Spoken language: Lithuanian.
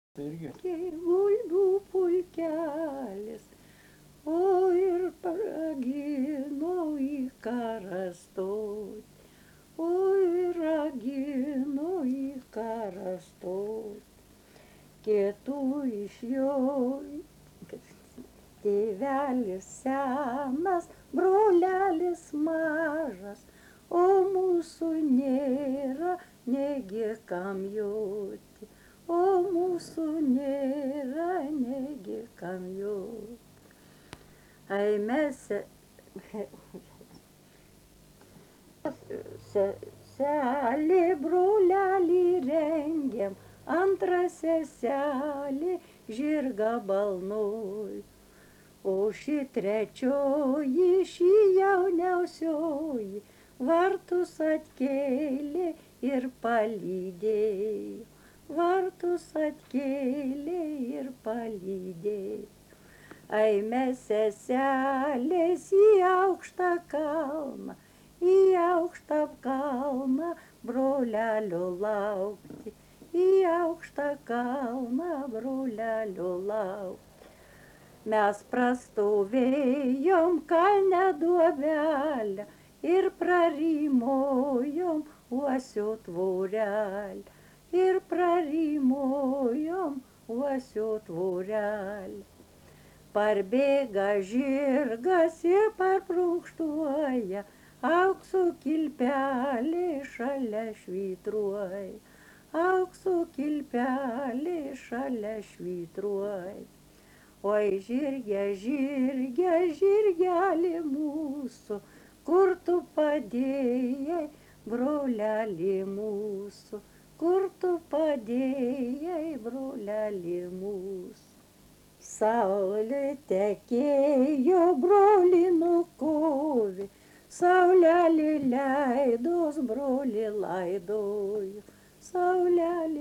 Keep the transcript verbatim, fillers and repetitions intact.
Irgi. Gulbių pulkelis, o ir ragino į karą stot, o ir ragino į karą stot. Kietų iš jo tėvelis senas, brolelis mažas, o mūsų nėra, negi kam joti. O mūsų nėra, negi kam joti. Ai mes seselė, brolelį rengiam, antrą seselė žirgą balnoj. O ši trečioji, ši jauniausioji, vartus atkėlė ir palydėjo. Vartus atkėlė ir palydėjo. Ai mes seselės į aukštą kalną, į aukštą kalną brolelio laukti, į aukštą kalną brolelio laukti. Mes prastovėjom kalne duobelę ir prarimojom uosio tvorelę, ir prarimojom uosio tvorelę. Parbėga žirgas ir parprunkštuoja, aukso kilpelė šalia švytruoja, aukso kilpelė šalia švytruoja. Oi žirge, žirge, žirgelį mūsų, kur tu padėjai, brolelį mūsų, kur tu padėjai, brolelį mūsų. Saulė tekėjo, brolį nukovė, saulelė leidos, brolį laidojo, saulelė